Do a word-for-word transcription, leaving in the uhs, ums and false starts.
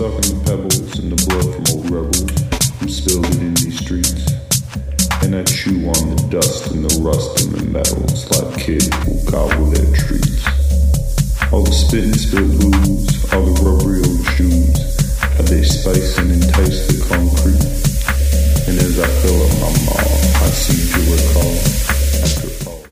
sucking the pebbles and the blood from old rebels. I'm spilled it in these streets. And I chew on the dust and the rust and the metals like kids who gobble their treats. All the spit and spill booze, all the rubbery old shoes, are they spicing and